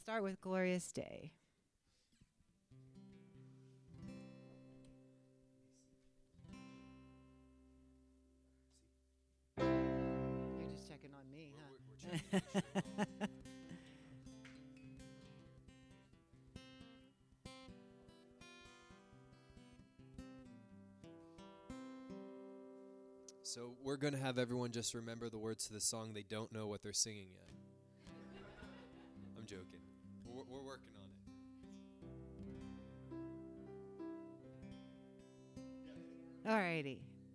start with Glorious Day. You're just checking on me, huh? So we're going to have everyone just remember the words to the song. They don't know what they're singing yet. I'm joking. We're working on it. Alrighty.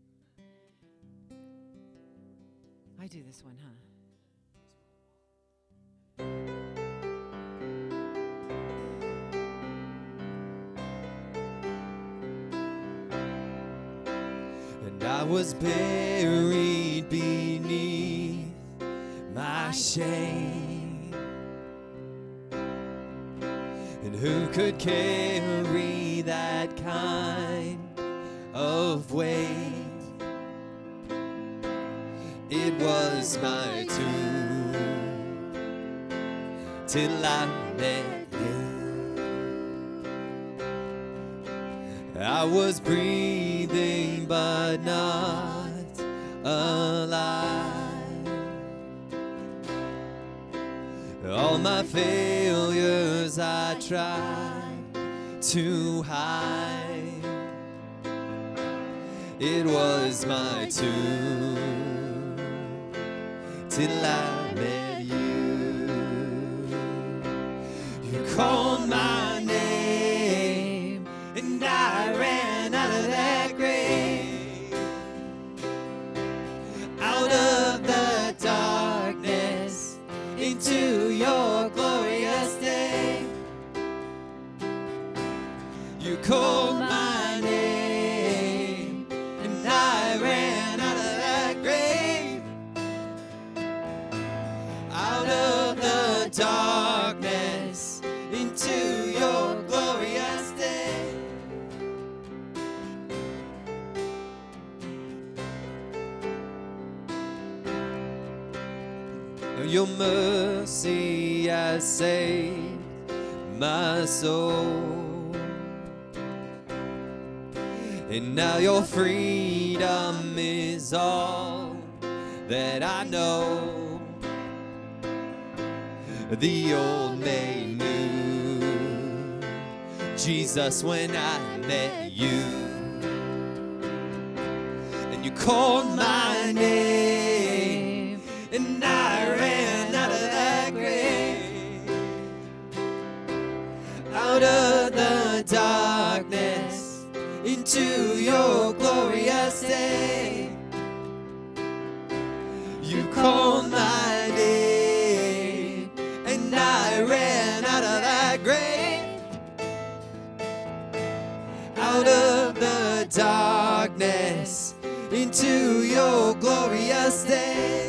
I do this one, huh? And I was buried beneath my shame. And who could carry that kind of weight? It was my tomb till I met you. I was breathing but not alive. All my failures I tried to hide. It was my tomb till I met you. You called my name and I ran out of that grave, out of the darkness into your glorious day. You called my name and I ran out of that grave, out of the darkness into your glorious day. Your mercy has saved my soul, and now your freedom is all that I know. The old made new, Jesus, when I met you, and you called my name, and I ran out of that grave, out of the darkness into your glorious day. You called my name and I ran out of that grave, out of the darkness into your glorious day.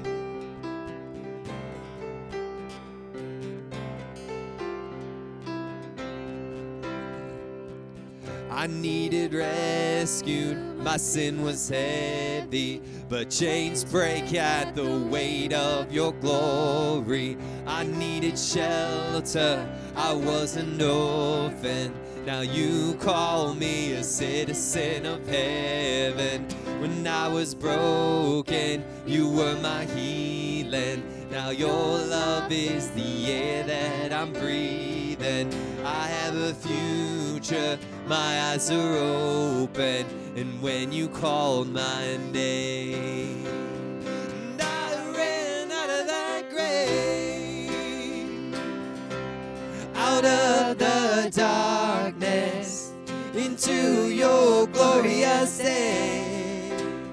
I needed rescued, my sin was heavy, but chains break at the weight of your glory. I needed shelter, I was an orphan, now you call me a citizen of heaven. When I was broken, you were my healing, now your love is the air that I'm breathing. I have a future, my eyes are open, and when you called my name, and I ran out of that grave, out of the darkness into your glorious day.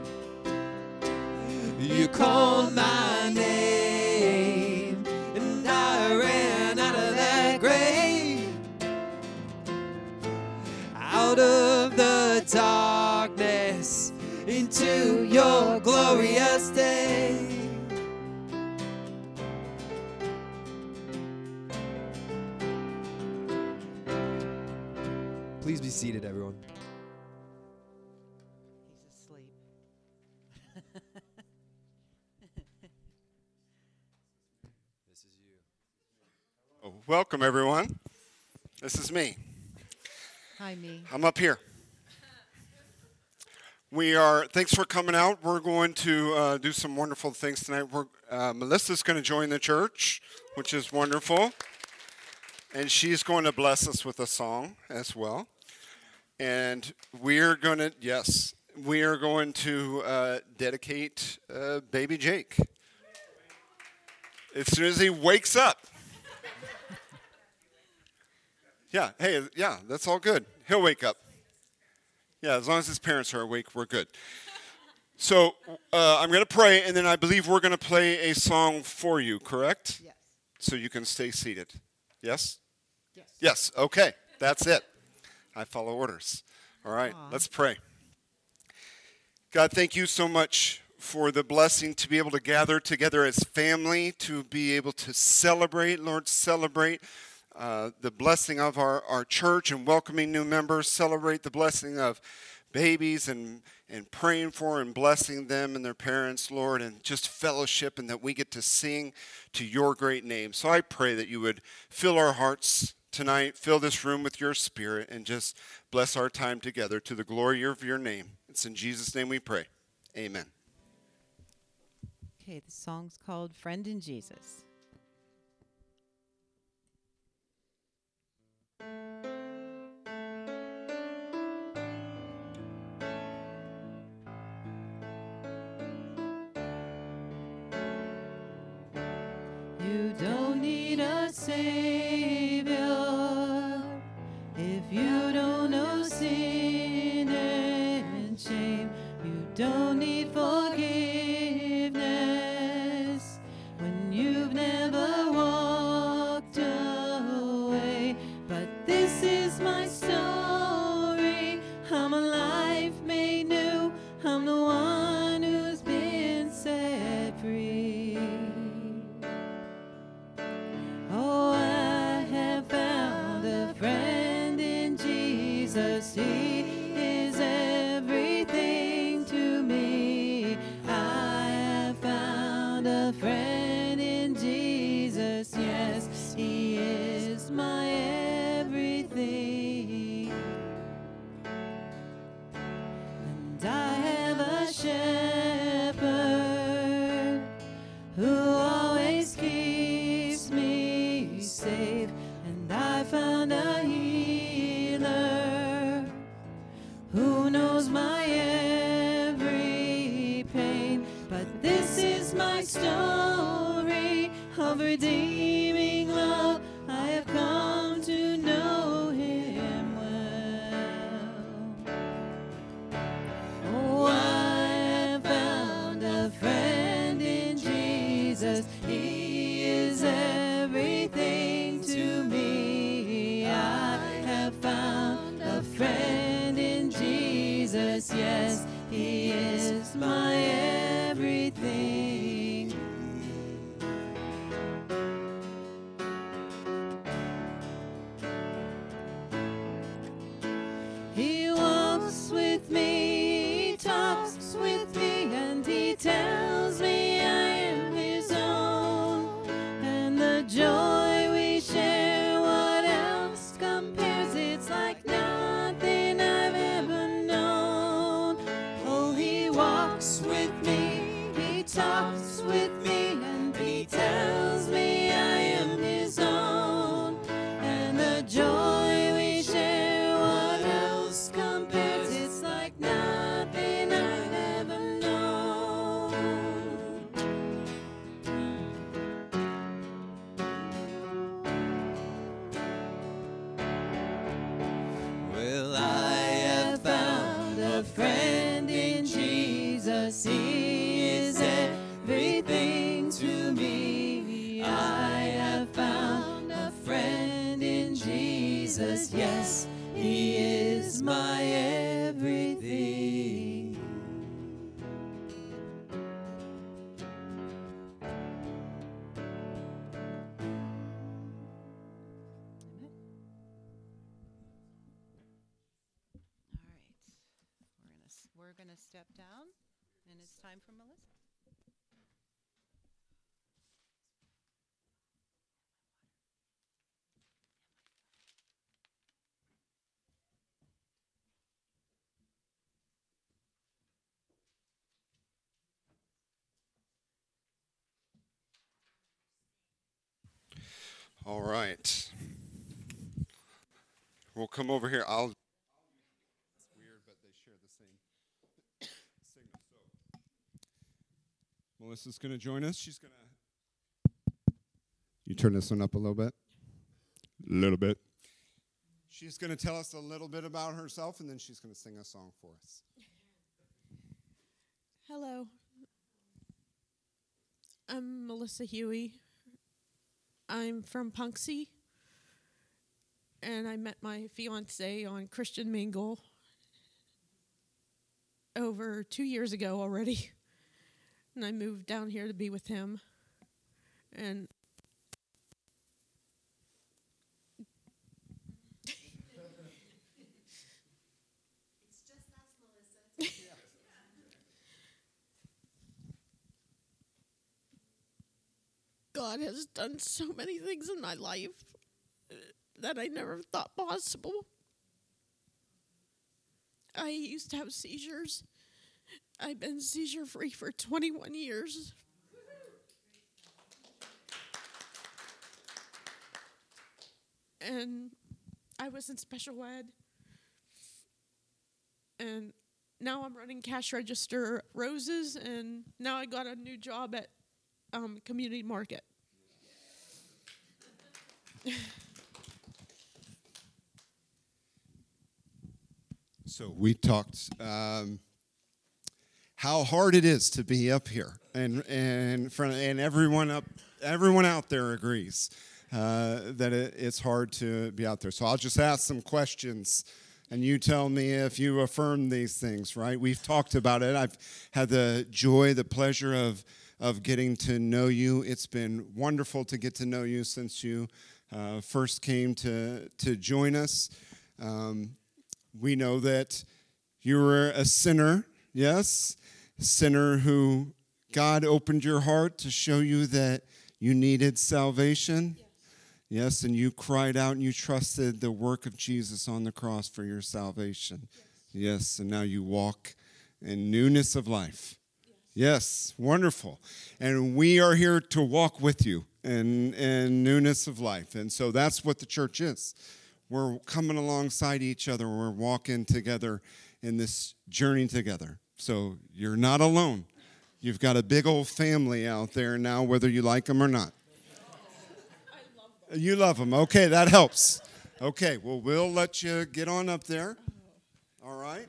You called my name, and I ran out of that grave, out of the darkness into your glorious day. Please be seated, everyone. He's asleep. This is you. Oh. Welcome, everyone. This is me. Hi, me. I'm up here. Thanks for coming out. We're going to do some wonderful things tonight. Melissa's going to join the church, which is wonderful. And she's going to bless us with a song as well. And we are going to dedicate baby Jake as soon as he wakes up. Yeah, that's all good. He'll wake up. Yeah, as long as his parents are awake, we're good. So I'm going to pray, and then I believe we're going to play a song for you, correct? Yes. So you can stay seated. Yes? Yes. Yes, okay. That's it. I follow orders. All right, let's pray. God, thank you so much for the blessing to be able to gather together as family, to be able to celebrate, Lord, the blessing of our church and welcoming new members, celebrate the blessing of babies and praying for and blessing them and their parents, Lord, and just fellowship, and that we get to sing to your great name. So I pray that you would fill our hearts tonight, fill this room with your spirit, and just bless our time together to the glory of your name. It's in Jesus' name we pray. Amen. Okay, the song's called Friend in Jesus. You don't need a savior if you don't know sin and shame. You don't need forgiveness when you've never walked away. But this is my story. I'm a life made new. I'm the one who's been set free. Oh, I have found a friend in Jesus. He is everything to me. I have found a friend in Jesus. Yes, he is my everything. And I have a shepherd who always keeps me safe, and I found a healer who knows my every pain. But this is my story of redeeming love. I have come to know him well. Oh, I have found a friend in Jesus. He is everything to me. I have found a friend in Jesus. Yes, he is my everything. He walks with me, he talks with me, and he tells me I am his own. And the joy we share, what else compares? It's like nothing I've ever known. Oh, he walks with me, he talks with me, and he tells me I am his own. And the joy we share, what else compares? It's like nothing I've ever known. Well, I have found A friend in Jesus, he is everything to me. I have found a friend in Jesus, yes, he is my everything. All right, we're gonna step down, and it's time for Melissa. right. We'll come over here. I'll. It's weird, but they share the same signal. So, Melissa's going to join us. She's going to. You turn this one up a little bit. A little bit. She's going to tell us a little bit about herself, and then she's going to sing a song for us. Hello. I'm Melissa Huey. I'm from Punxsutawney, and I met my fiancé on Christian Mingle over 2 years ago already, and I moved down here to be with him, and it's just us, Melissa. God has done so many things in my life that I never thought possible. I used to have seizures. I've been seizure-free for 21 years. And I was in special ed. And now I'm running cash register Roses, and now I got a new job at community market. So we talked how hard it is to be up here, and everyone out there agrees that it's hard to be out there. So I'll just ask some questions, and you tell me if you affirm these things. Right? We've talked about it. I've had the joy, the pleasure of getting to know you. It's been wonderful to get to know you since you first came to join us. We know that you were a sinner, yes? A sinner who God opened your heart to show you that you needed salvation. Yes, and you cried out and you trusted the work of Jesus on the cross for your salvation. Yes, and now you walk in newness of life. Yes, wonderful. And we are here to walk with you in newness of life. And so that's what the church is. We're coming alongside each other. We're walking together in this journey together. So you're not alone. You've got a big old family out there now, whether you like them or not. I love them. You love them. Okay, that helps. Okay, well, we'll let you get on up there. All right.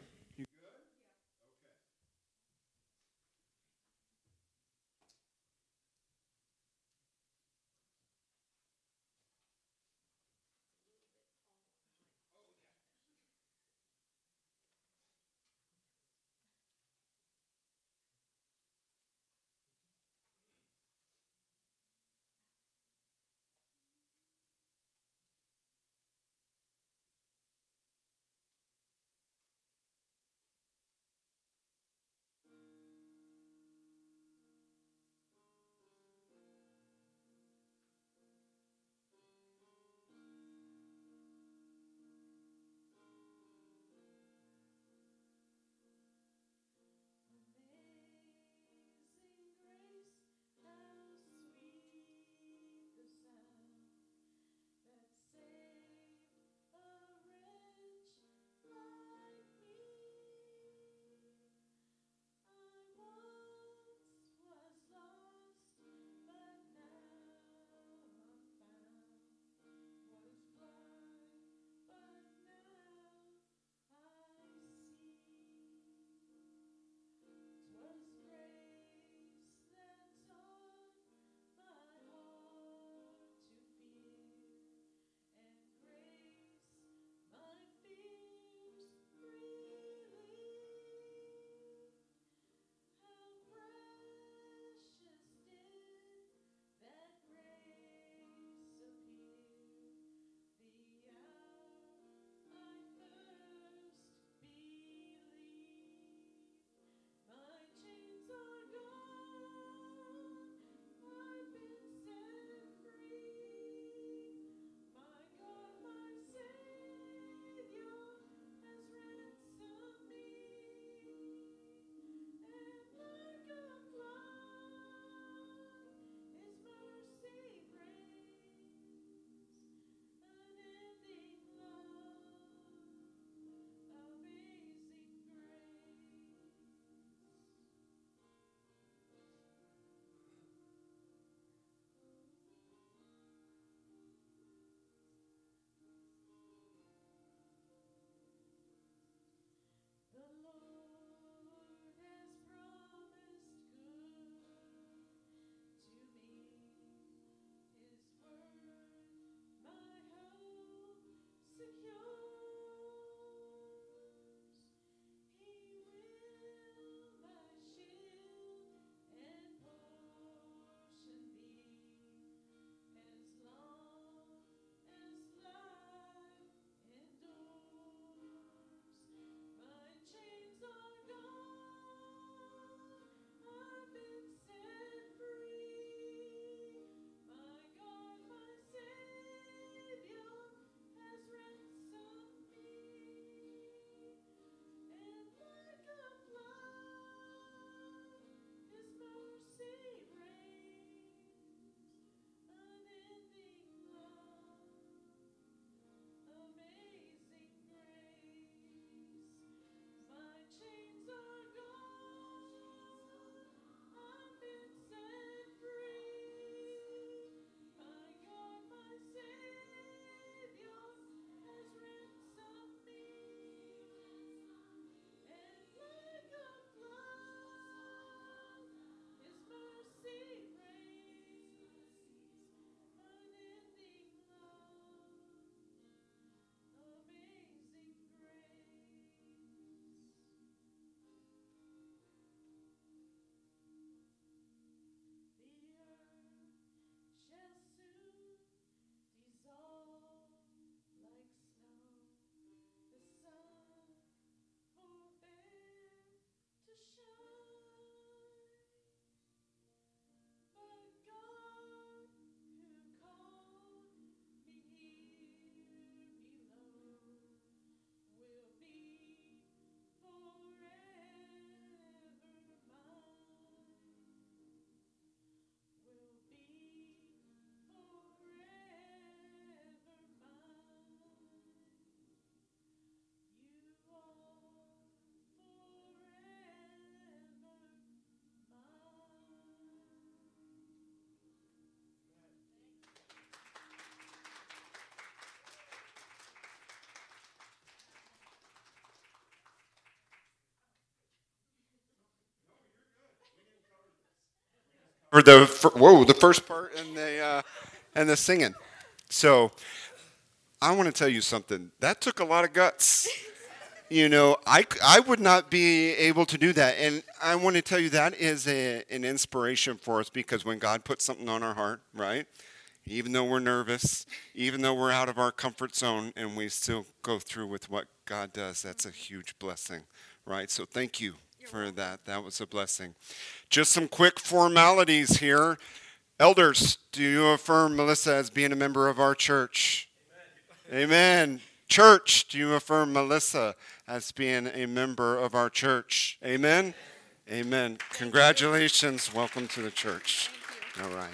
or the first part and the singing. So I want to tell you something. That took a lot of guts. You know, I would not be able to do that. And I want to tell you that is an inspiration for us, because when God puts something on our heart, right, even though we're nervous, even though we're out of our comfort zone, and we still go through with what God does, that's a huge blessing, right? So thank you for that. That was a blessing. Just some quick formalities here. Elders, do you affirm Melissa as being a member of our church? Amen. Church, do you affirm Melissa as being a member of our church? Amen? Amen. Congratulations. Welcome to the church. All right.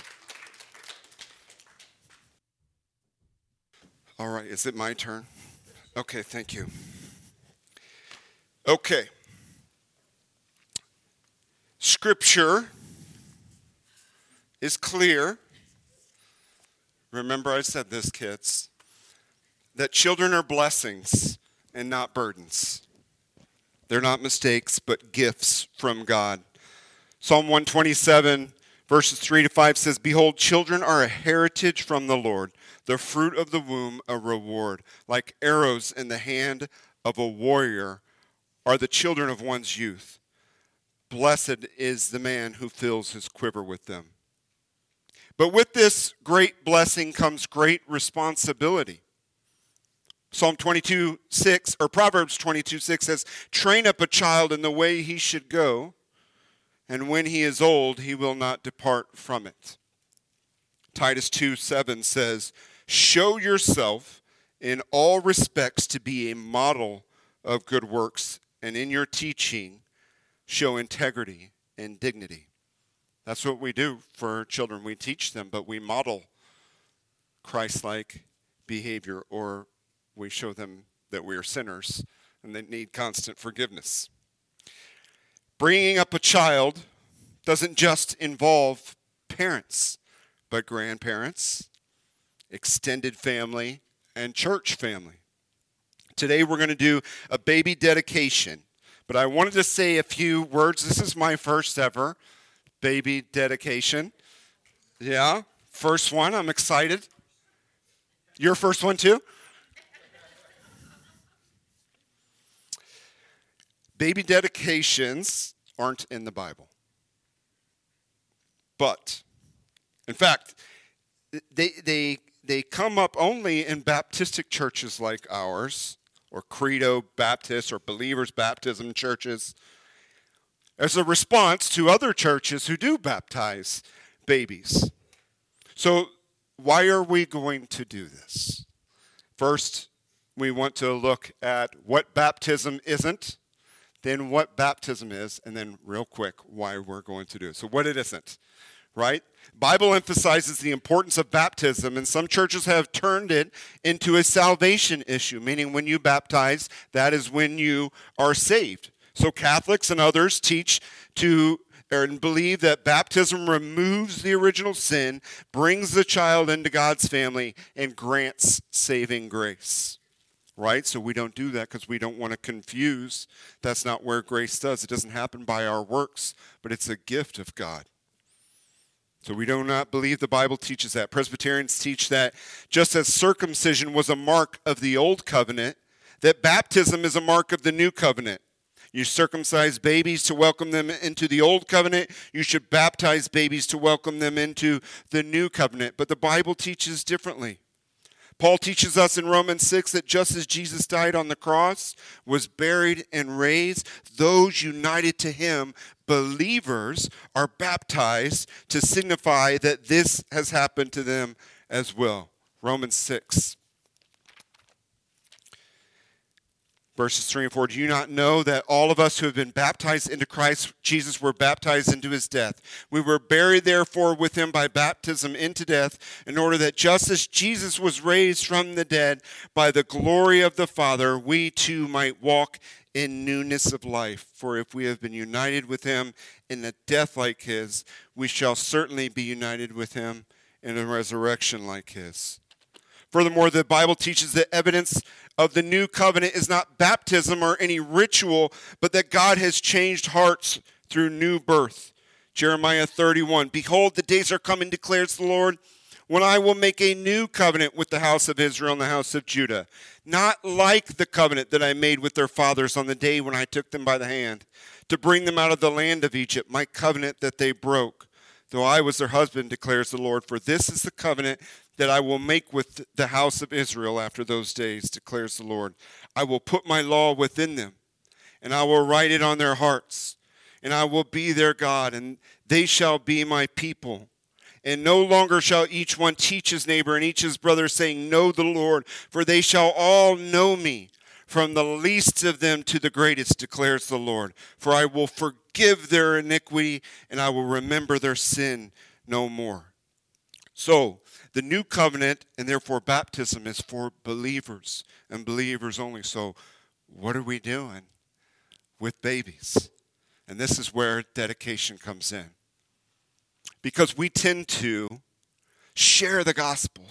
All right. Is it my turn? Okay, thank you. Okay. Scripture is clear. Remember I said this, kids, that children are blessings and not burdens. They're not mistakes, but gifts from God. Psalm 127, verses 3 to 5 says, "Behold, children are a heritage from the Lord, the fruit of the womb a reward. Like arrows in the hand of a warrior are the children of one's youth. Blessed is the man who fills his quiver with them." But with this great blessing comes great responsibility. Psalm 22:6, or Proverbs 22:6 says, "Train up a child in the way he should go, and when he is old, he will not depart from it." Titus 2:7 says, "Show yourself in all respects to be a model of good works, and in your teaching, show integrity and dignity." That's what we do for children. We teach them, but we model Christ-like behavior, or we show them that we are sinners and they need constant forgiveness. Bringing up a child doesn't just involve parents, but grandparents, extended family, and church family. Today we're going to do a baby dedication, but I wanted to say a few words. This is my first ever baby dedication. Yeah, first one. I'm excited. Your first one too? Baby dedications aren't in the Bible. But, in fact, they come up only in Baptistic churches like ours, or Credo Baptist, or Believers Baptism churches, as a response to other churches who do baptize babies. So, why are we going to do this? First, we want to look at what baptism isn't, then what baptism is, and then real quick, why we're going to do it. So what it isn't, right? Bible emphasizes the importance of baptism, and some churches have turned it into a salvation issue, meaning when you baptize, that is when you are saved. So Catholics and others teach and believe that baptism removes the original sin, brings the child into God's family, and grants saving grace. Right? So we don't do that because we don't want to confuse. That's not where grace does. It doesn't happen by our works, but it's a gift of God. So we do not believe the Bible teaches that. Presbyterians teach that just as circumcision was a mark of the old covenant, that baptism is a mark of the new covenant. You circumcise babies to welcome them into the old covenant. You should baptize babies to welcome them into the new covenant. But the Bible teaches differently. Paul teaches us in Romans 6 that just as Jesus died on the cross, was buried and raised, those united to him, believers, are baptized to signify that this has happened to them as well. Romans 6. Verses 3 and 4, "Do you not know that all of us who have been baptized into Christ Jesus were baptized into his death? We were buried therefore with him by baptism into death, in order that just as Jesus was raised from the dead by the glory of the Father, we too might walk in newness of life. For if we have been united with him in a death like his, we shall certainly be united with him in a resurrection like his." Furthermore, the Bible teaches that evidence of the new covenant is not baptism or any ritual, but that God has changed hearts through new birth. Jeremiah 31, behold, the days are coming, declares the Lord, when I will make a new covenant with the house of Israel and the house of Judah, not like the covenant that I made with their fathers on the day when I took them by the hand to bring them out of the land of Egypt, my covenant that they broke, though I was their husband, declares the Lord. For this is the covenant that I will make with the house of Israel after those days, declares the Lord. I will put my law within them, and I will write it on their hearts, and I will be their God, and they shall be my people. And no longer shall each one teach his neighbor and each his brother, saying, know the Lord, for they shall all know me, from the least of them to the greatest, declares the Lord. For I will forgive their iniquity, and I will remember their sin no more. So, the new covenant, and therefore baptism, is for believers and believers only. So, what are we doing with babies? And this is where dedication comes in. Because we tend to share the gospel.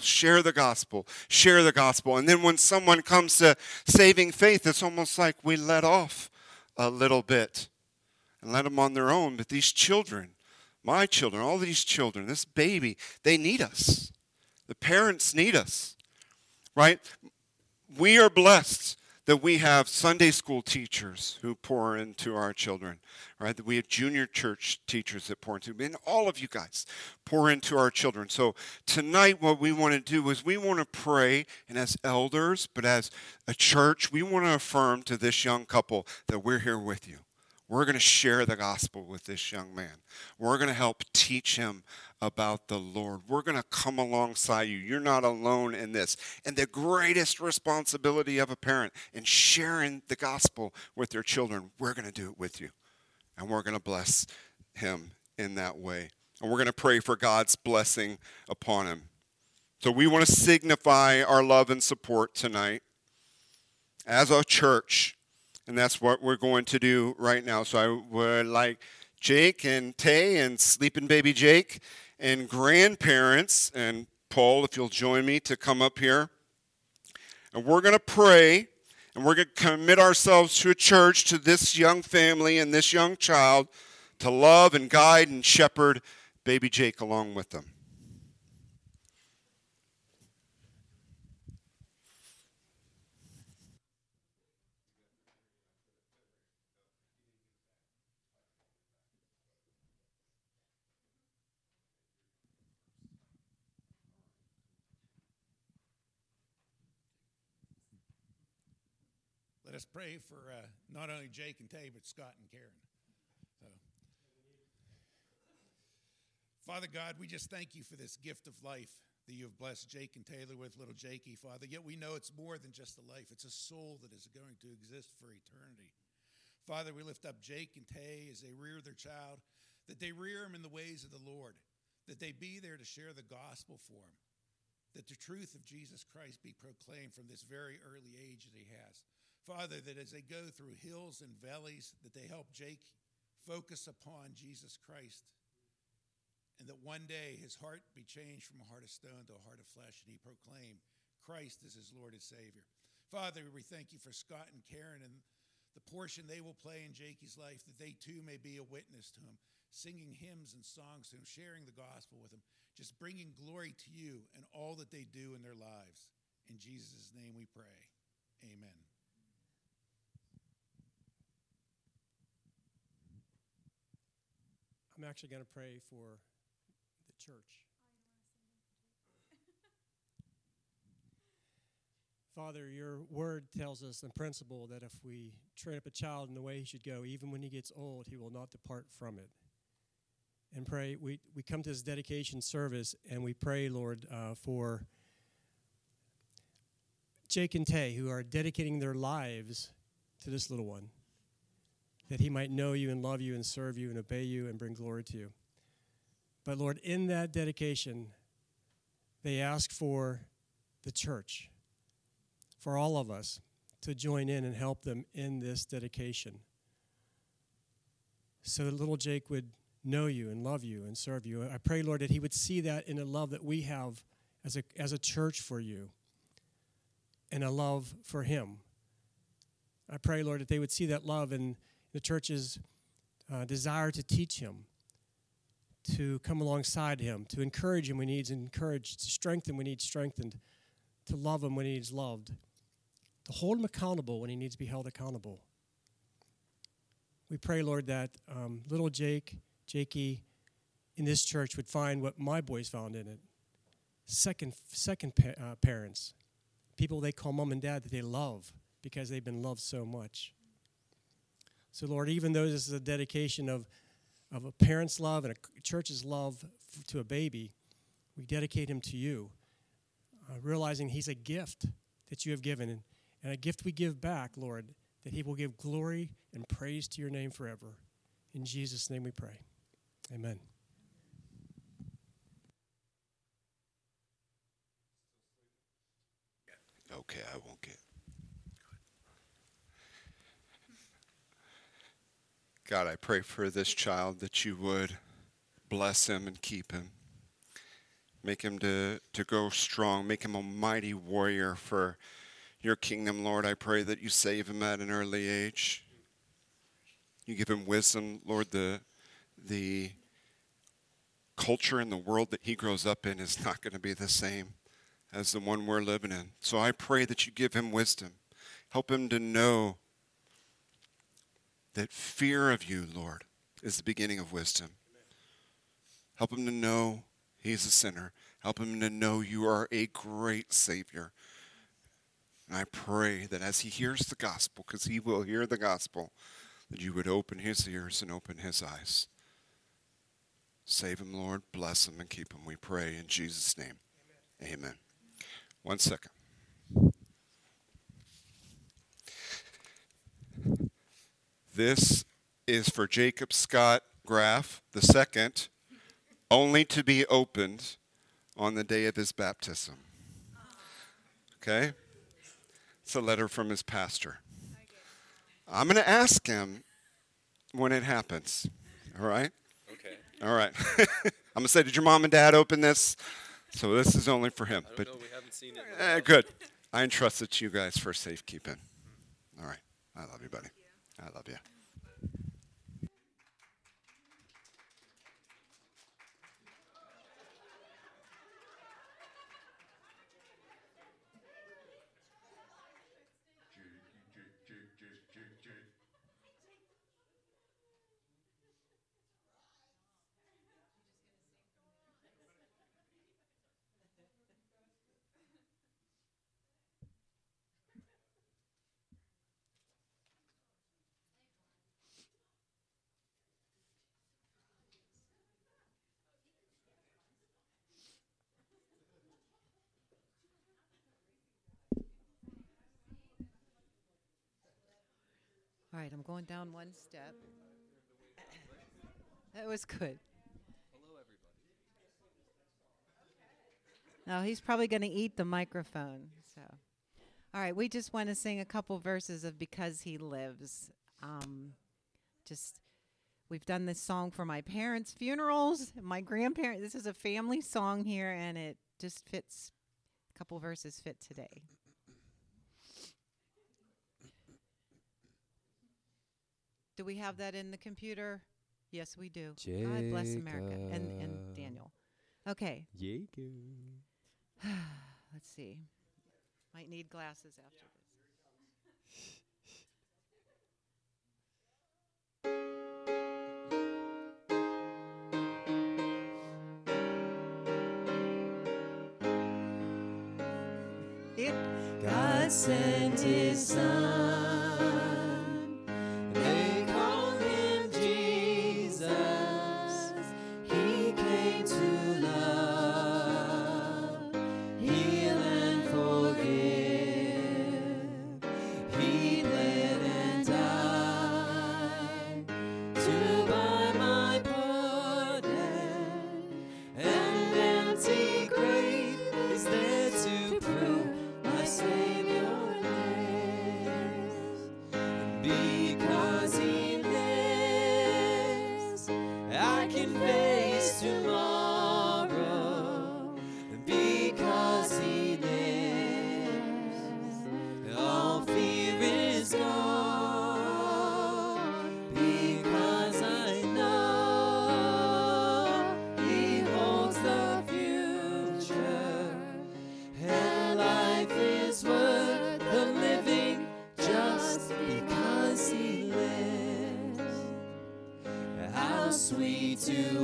And then when someone comes to saving faith, it's almost like we let off a little bit and let them on their own. But these children, my children, all these children, this baby, they need us. The parents need us, right? We are blessed that we have Sunday school teachers who pour into our children, right? That we have junior church teachers that pour into, and all of you guys pour into our children. So tonight what we want to do is we want to pray, and as elders, but as a church, we want to affirm to this young couple that we're here with you. We're going to share the gospel with this young man. We're going to help teach him about the Lord. We're going to come alongside you. You're not alone in this. And the greatest responsibility of a parent in sharing the gospel with their children, we're going to do it with you. And we're going to bless him in that way. And we're going to pray for God's blessing upon him. So we want to signify our love and support tonight as a church. And that's what we're going to do right now. So I would like Jake and Tay and sleeping baby Jake and grandparents, and Paul, if you'll join me to come up here. And we're going to pray, and we're going to commit ourselves to a church, to this young family and this young child, to love and guide and shepherd baby Jake along with them. Let us pray for not only Jake and Tay, but Scott and Karen. So, Father God, we just thank you for this gift of life that you have blessed Jake and Taylor with, little Jakey, Father. Yet we know it's more than just a life. It's a soul that is going to exist for eternity. Father, we lift up Jake and Tay as they rear their child, that they rear him in the ways of the Lord, that they be there to share the gospel for him, that the truth of Jesus Christ be proclaimed from this very early age that he has. Father, that as they go through hills and valleys, that they help Jake focus upon Jesus Christ, and that one day his heart be changed from a heart of stone to a heart of flesh, and he proclaim Christ as his Lord and Savior. Father, we thank you for Scott and Karen and the portion they will play in Jakey's life, that they too may be a witness to him, singing hymns and songs to him, sharing the gospel with him, just bringing glory to you and all that they do in their lives. In Jesus' name we pray. Amen. I'm actually going to pray for the church. Father, your word tells us in principle that if we train up a child in the way he should go, even when he gets old, he will not depart from it. And pray, we come to this dedication service, and we pray, Lord, for Jake and Tay, who are dedicating their lives to this little one, that he might know you and love you and serve you and obey you and bring glory to you. But Lord, in that dedication, they ask for the church, for all of us, to join in and help them in this dedication, so that little Jake would know you and love you and serve you. I pray, Lord, that he would see that in the love that we have as a church for you, and a love for him. I pray, Lord, that they would see that love in the church's desire to teach him to come alongside him, to encourage him when he needs encouraged, to strengthen when he needs strengthened, to love him when he needs loved, to hold him accountable when he needs to be held accountable. We pray, Lord, that little Jakey, in this church would find what my boys found in it. Second parents, people they call mom and dad that they love because they've been loved so much. So, Lord, even though this is a dedication of a parent's love and a church's love to a baby, we dedicate him to you, realizing he's a gift that you have given, and a gift we give back, Lord, that he will give glory and praise to your name forever. In Jesus' name we pray. Amen. Okay, I won't get. God, I pray for this child that you would bless him and keep him. Make him to go strong. Make him a mighty warrior for your kingdom, Lord. I pray that you save him at an early age. You give him wisdom, Lord. The culture and the world that he grows up in is not going to be the same as the one we're living in. So I pray that you give him wisdom. Help him to know that fear of you, Lord, is the beginning of wisdom. Help him to know he's a sinner. Help him to know you are a great Savior. And I pray that as he hears the gospel, because he will hear the gospel, that you would open his ears and open his eyes. Save him, Lord. Bless him and keep him. We pray in Jesus' name. Amen. 1 second. This is for Jacob Scott Graff II, only to be opened on the day of his baptism. Okay? It's a letter from his pastor. I'm going to ask him when it happens. All right? Okay. All right. I'm going to say, did your mom and dad open this? So this is only for him. I don't know. We haven't seen it. Good. I entrust it to you guys for safekeeping. All right. I love you, buddy. I love you. All right, I'm going down one step. That was good. Hello, everybody. Now he's probably going to eat the microphone. So, all right, we just want to sing a couple verses of "Because He Lives." We've done this song for my parents' funerals, my grandparents. This is a family song here, and it just fits. A couple verses fit today. Do we have that in the computer? Yes, we do. God bless America and Daniel. Okay. Jacob. Let's see. Might need glasses after this. God sent his son. They call him Jesus. He came to love, heal and forgive. He bled and died to buy my pardon. An empty grave is there to prove my Savior lives. Because he lives, I can face tomorrow. Because he lives, all fear is gone. Because I know sweet to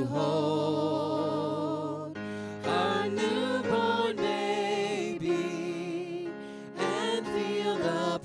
hold our newborn baby and feel the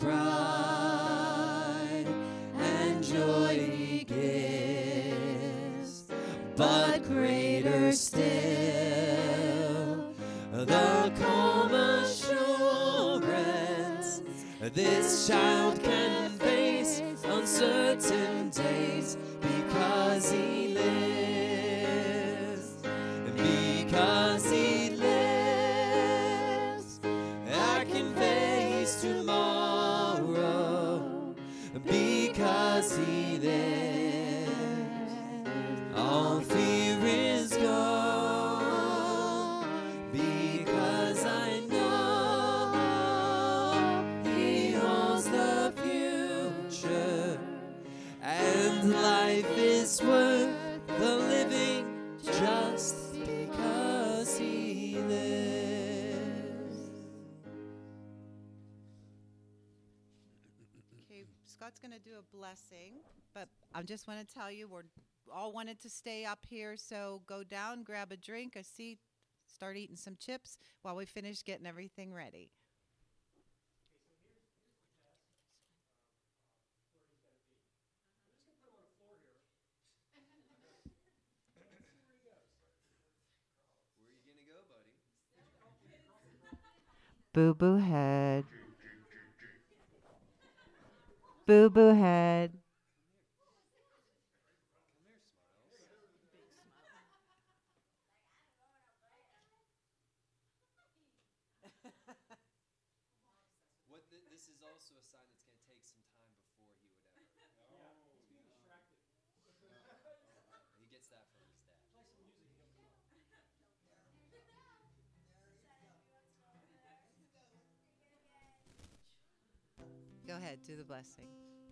pride and joy he gives. But greater still, the calm assurance this child can face uncertain days because he lives. Because he lives, I can face tomorrow. Because he lives, all fear is gone. Because I know he holds the future, and life is worth the living just because he lives. Okay, Scott's going to do a blessing, but I just want to tell you we're all wanted to stay up here, so go down, grab a drink, a seat, start eating some chips while we finish getting everything ready. Where are you going to go, buddy? Boo Boo Head. Boo Boo Head. This is also a sign it's going to take some time before he would ever. He gets that from his dad. Go ahead, do the blessing.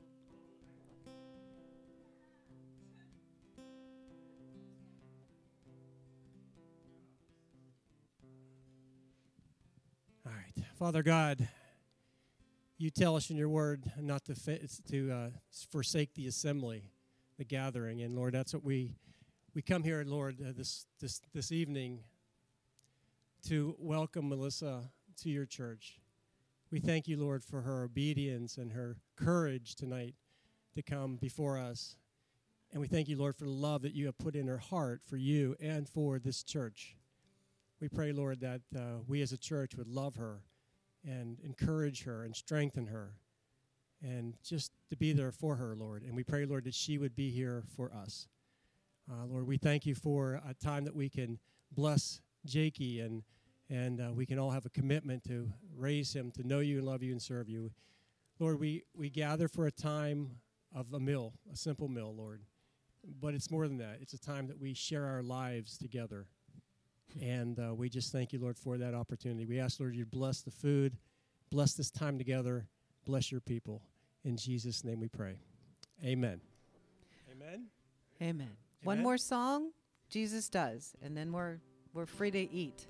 All right. Father God, you tell us in your word not to forsake the assembly, the gathering. And Lord, that's what we come here, Lord, this evening to welcome Melissa to your church. We thank you, Lord, for her obedience and her courage tonight to come before us. And we thank you, Lord, for the love that you have put in her heart for you and for this church. We pray, Lord, that we as a church would love her and encourage her and strengthen her and just to be there for her, Lord. And we pray, Lord, that she would be here for us. Lord, we thank you for a time that we can bless Jakey and we can all have a commitment to raise him, to know you and love you and serve you. Lord, we gather for a time of a meal, a simple meal, Lord. But it's more than that. It's a time that we share our lives together. And we just thank you, Lord, for that opportunity. We ask, Lord, you bless the food, bless this time together, bless your people. In Jesus' name we pray. Amen. Amen. Amen. One more song, Jesus Does, and then we're free to eat.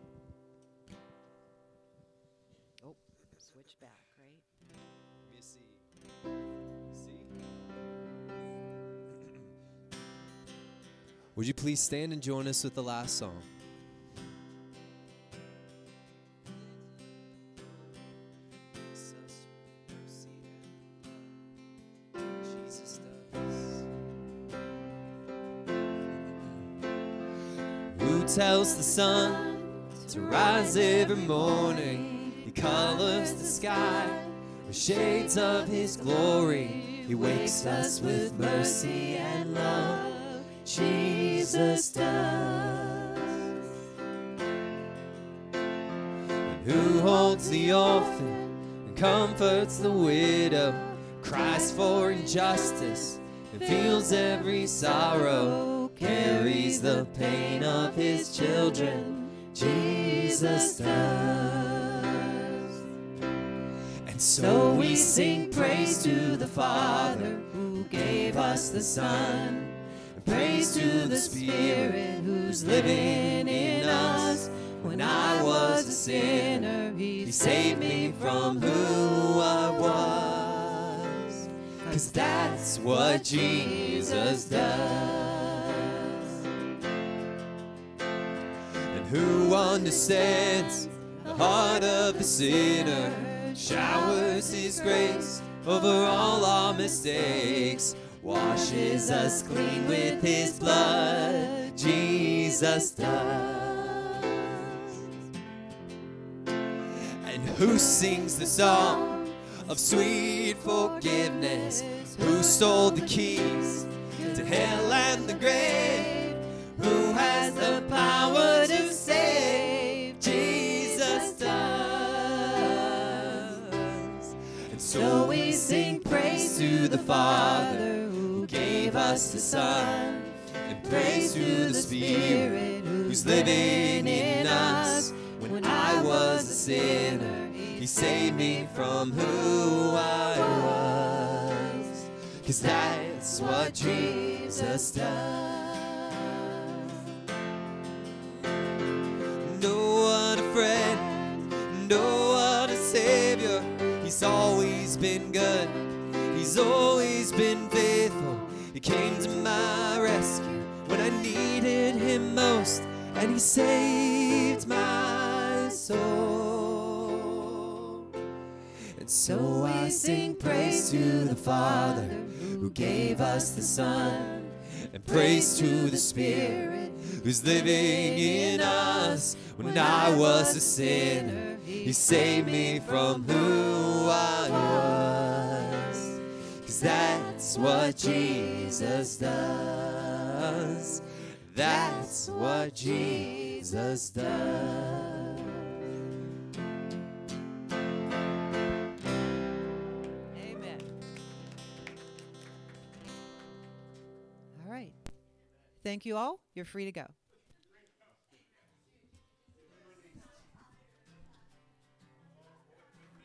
Oh, switch back, right? Let me see. Would you please stand and join us with the last song? Jesus does. Who tells the sun to rise every morning? He colors the sky with shades of his glory. He wakes us with mercy and love. Jesus does. And who holds the orphan and comforts the widow, cries for injustice and feels every sorrow, carries the pain of his children. Jesus does. And so we sing praise to the Father who gave us the Son. Praise to the Spirit who's living in us. When I was a sinner, He saved me from who I was. 'Cause that's what Jesus does. and who understands the heart of the sinner, showers his grace over all our mistakes, washes us clean with his blood, Jesus does. And who sings the song of sweet forgiveness, who stole the keys to hell and the grave, who has the power to save, Jesus does. And so we sing praise to the Father who gave us the Son, and praise to the Spirit who's living in us. When I was a sinner, he saved me from who I was, 'cause that's what Jesus does. No one a friend, no one a savior. He's always been good, he's always been faithful. He came to my rescue when I needed him most, and he saved my soul. And so I sing praise to the Father who gave us the Son, and praise to the Spirit who's living in us. When I was a sinner, he saved me from who I was, 'cause that's what Jesus does. That's what Jesus does. Amen. All right. Thank you all. You're free to go.